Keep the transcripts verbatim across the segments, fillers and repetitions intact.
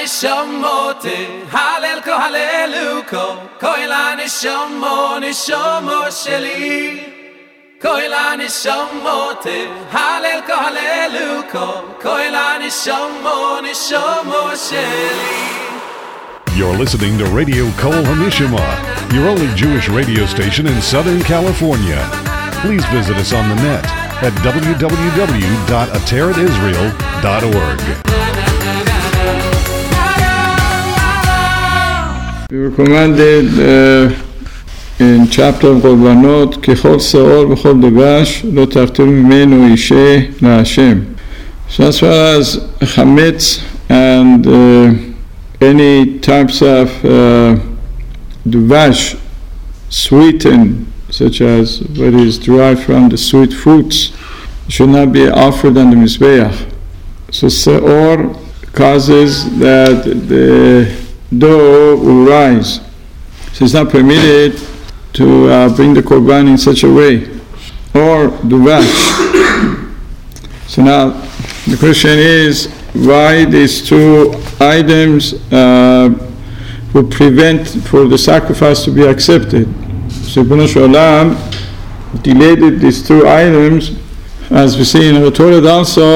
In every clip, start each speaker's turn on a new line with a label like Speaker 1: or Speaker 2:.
Speaker 1: nishamote halel ko haleluko koila nishamo nishamo sheli koila nishamote halel ko haleluko koila nishamo nishamo sheli.
Speaker 2: You're listening to Radio Kol Hanishma, your only Jewish radio station in Southern California. Please visit us on the net at w w w dot ateret israel dot org.
Speaker 3: We were commanded uh, in chapter of Korbanot, Kechol Seor v'chol Devash lo tartiru mimenu ishe la'Hashem. So as far as chametz and uh, any types of uh, Devash, sweetened, such as what is derived from the sweet fruits, should not be offered on the Mizbeach. So Seor causes that the dough will rise. So it's not permitted to uh, bring the Korban in such a way. Or Devash. So now the question is, why these two items uh, would prevent for the sacrifice to be accepted? So Ibn Shalom delayed these two items, as we see in the Torah also.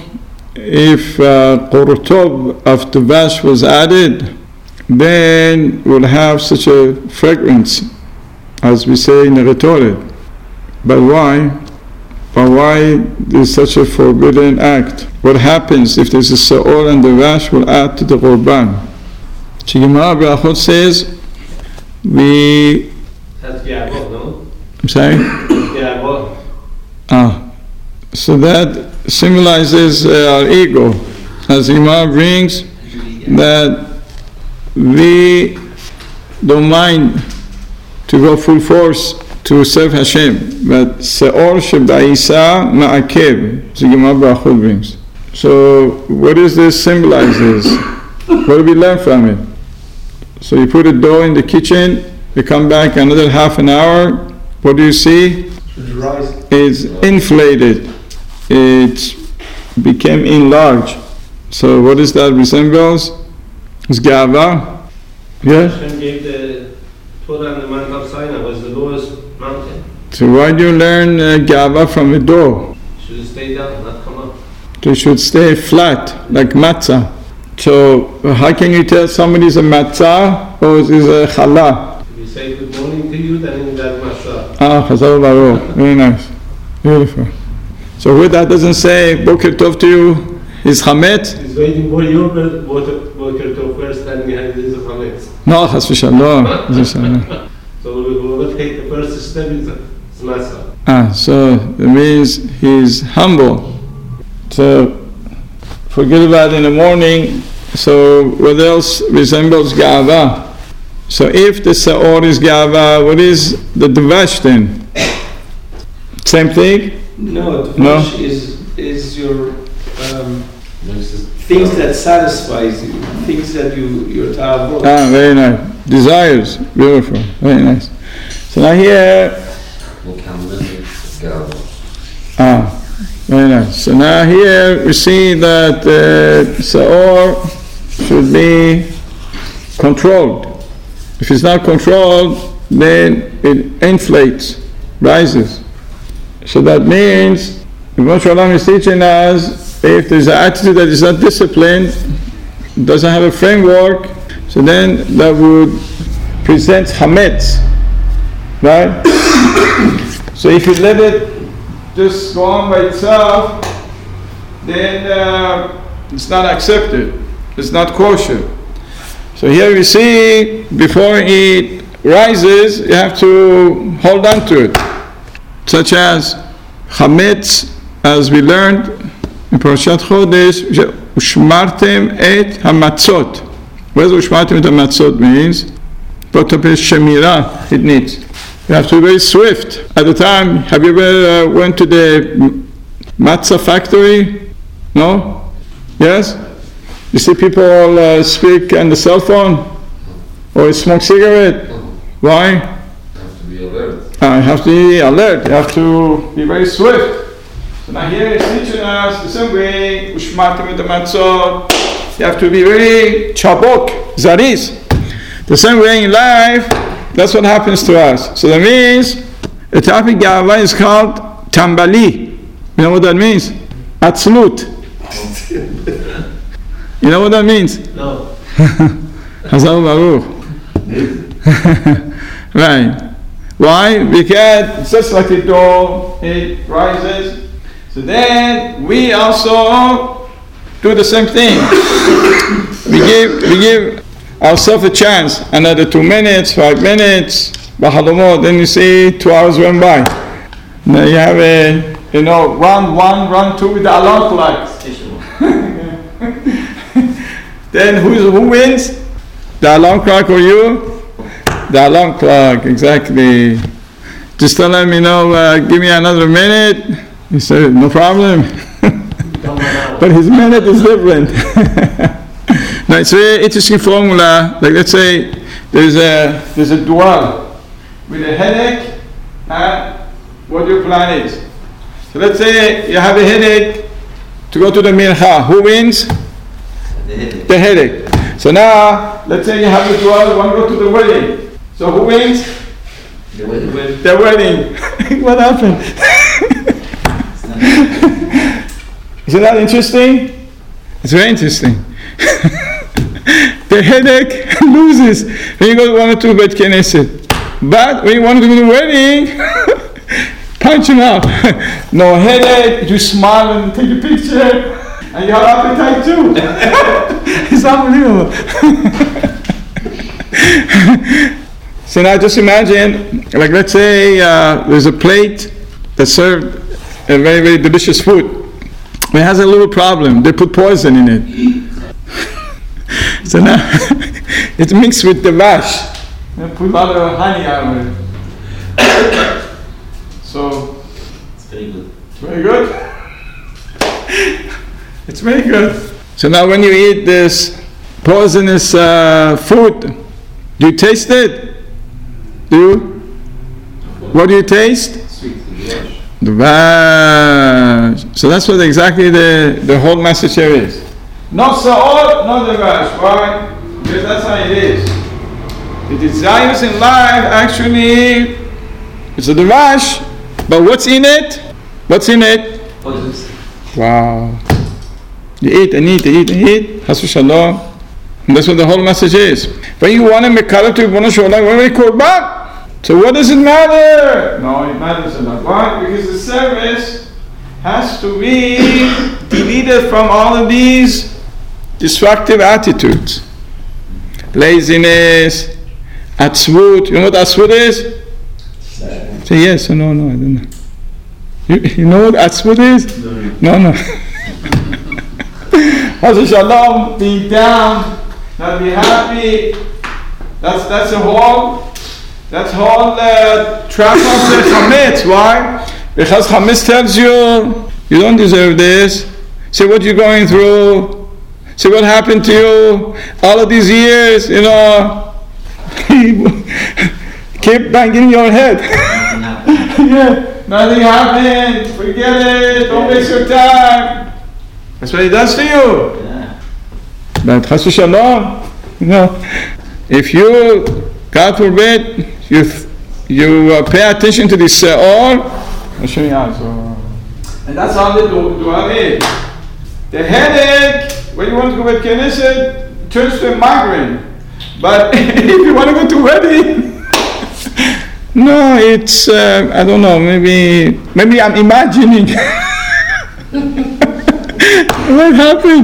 Speaker 3: If Qurtov uh, of Devash was added, then we'll have such a fragrance, as we say in the Torah. But why? But why there's such a forbidden act? What happens if there's a Seor and Devash will add to the Korban? Gemara Berachot says, we...
Speaker 4: That's Ya'avot, no?
Speaker 3: I'm sorry?
Speaker 4: Ya'avot.
Speaker 3: Ah, so that symbolizes uh, our ego. As Gemara brings, that we don't mind to go full force to serve Hashem, but Seor Sheba'isa Ma'akev, the Gemara Berachot brings. So, what does this symbolizes? What do we learn from it? So, you put a dough in the kitchen, you come back another half an hour, what do you see? It's inflated. It became enlarged. So, what does that resembles? It's Gava. Yeah?
Speaker 4: Hashem gave the Torah and the Mount of Sinai was the lowest mountain.
Speaker 3: So why do you learn uh, Gava from a dough?
Speaker 4: Should it stay down, not come up?
Speaker 3: It should stay flat, like matzah. So how can you tell somebody is a matzah or is a challah?
Speaker 4: If you say good morning to you, then in that matzah.
Speaker 3: Ah, chazal baruch. Very nice. Beautiful. So where that doesn't say Boker Tov to you, is chametz?
Speaker 4: He's waiting for you, but Boker Tov first, then behind this is chametz.
Speaker 3: No, chas v'shalom.
Speaker 4: So whoever take the first step is matzah.
Speaker 3: Ah, so it means he's humble. So forget about in the morning. So what else resembles Gava? So if the Seor is Gava, what is the Devash then? Same thing?
Speaker 5: No, Devash
Speaker 3: No?
Speaker 5: is is your um, things that satisfies you, things that you your ta'avot.
Speaker 3: Ah, very nice. Desires, beautiful, very nice. So now here, ah, very nice. So now here we see that uh, Seor should be controlled. If it's not controlled, then it inflates, rises. So that means, Ibn Shalom is teaching us, if there's an attitude that is not disciplined, doesn't have a framework, so then that would present chametz, right? So if you let it just go on by itself, then uh, it's not accepted. It's not kosher. So here we see, before it rises, you have to hold on to it. Such as chametz, as we learned in Parashat Chodesh, ushmartem et hamatzot. What does ushmartem et hamatzot means? But shemira, it needs. You have to be very swift. At the time, have you ever uh, went to the matzah factory? No? Yes? You see people uh, speak on the cell phone or smoke cigarette. Why?
Speaker 6: You have to be alert.
Speaker 3: Uh, you have to be alert. You have to be very swift. So now here it's teaching us the same way. Ushmartem et hamatzot. You have to be very chabok, zariz. The same way in life, that's what happens to us. So that means the topic Gava is called tambali. You know what that means? Atzlut. You know what that means?
Speaker 5: No.
Speaker 3: Hazal Baruch. Right. Why? Because it's just like a door, it rises. So then we also do the same thing. we give we give ourselves a chance. Another two minutes, five minutes, then you see two hours went by. Now you have a you know round one, round two with the alarm clock. Then who who wins? The alarm clock or you? The alarm clock, exactly. Just tell him, you know, uh, give me another minute. He said, no problem. But his minute is different. Now it's a very interesting formula. Like let's say there's a there's a dual with a headache and what your plan is. So let's say you have a headache to go to the mincha. Who wins?
Speaker 5: The headache.
Speaker 3: The headache. So now let's say you have a dual, you want to go to the wedding. So who wins?
Speaker 5: The wedding.
Speaker 3: The wedding. What happened? Isn't that interesting? It's very interesting. The headache loses when you go one or two bed Knesset. But when you want to go to the wedding, punch him out. No headache, you smile and take a picture, and you have appetite too. It's unbelievable. So now just imagine, like let's say uh, there's a plate that served a very, very delicious food. It has a little problem. They put poison in it. So now it's mixed with the mash. They put a lot of honey out of it. So
Speaker 5: It's very good.
Speaker 3: it's very good. It's very good. So now when you eat this poisonous uh, food, do you taste it? Do you? What do you taste?
Speaker 5: Sweet. Yes.
Speaker 3: The vash. So that's what exactly the, the whole message here is. Not sa'od, not the vash. Why? Because that's how it is. The desires in life actually is the vash, but what's in it? What's in it?
Speaker 5: Poisons.
Speaker 3: Wow. You eat and eat and eat and eat. Hasu shalom. And that's what the whole message is. When you want to make kalab to Ibn Shalom, when we korban. So what does it matter? No, it matters a lot. Why? Because the service has to be deleted from all of these destructive attitudes. Laziness, atzvut. You know what atzvut is? Say yes or no, no, I don't know. You, you know what atzvut is? No, no. Hazu shalom, be down, not be happy. That's that's a whole That's whole uh, trap of the chametz. Why? Because chametz tells you you don't deserve this. See what you're going through. See what happened to you all of these years. You know, keep banging your head. Yeah, nothing happened. Forget it. Don't waste your time. That's what he does to you.
Speaker 5: Yeah.
Speaker 3: But Hasu Shalom, you know, if you, God forbid, you you uh, pay attention to this se'or, I'll show you how. So, and that's how the dua is. The headache, when you want to go to Knesset, turns to a migraine. But if you want to go to wedding, no, it's uh, I don't know. Maybe maybe I'm imagining. What happened?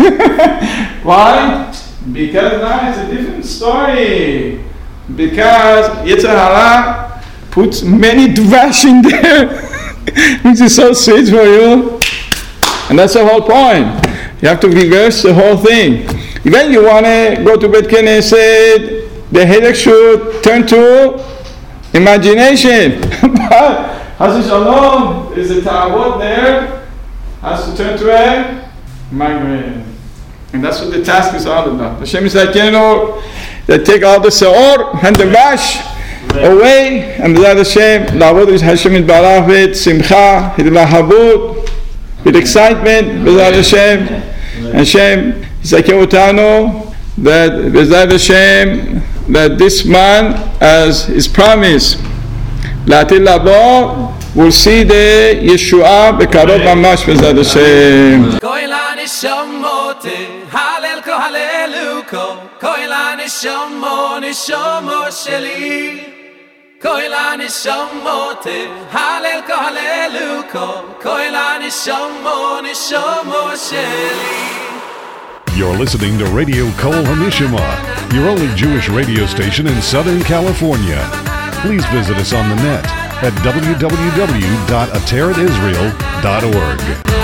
Speaker 3: Why? Because now it's a different story. Because Yetzer Hara puts many dvash in there, which is so sweet for you. And that's the whole point. You have to reverse the whole thing. When you want to go to Beit Knesset, the headache should turn to imagination. But Hazu Shalom, is a ta'avot there, has to turn to a migraine. And that's what the task is all about. Hashem is like, you know, they take all the se'or and the vash away, and B'ezrat Hashem, la'avod with Hashem Yitbarach with simcha, with lahabut, with excitement, B'ezrat Hashem. Hashem Zakeh Utano, that B'ezrat Hashem, that this man, as his promise, La'atil Labo, will see the Yeshua Bekarov Mamash B'ezrat Hashem.
Speaker 1: Koila nishamote, halel ko haleluko, koila nishamo nishamo sheli. Koila nishamote, halel ko haleluko, koila nishamo nishamo sheli.
Speaker 2: You're listening to Radio Kol HaNishama, your only Jewish radio station in Southern California. Please visit us on the net at w w w dot ateret israel dot org.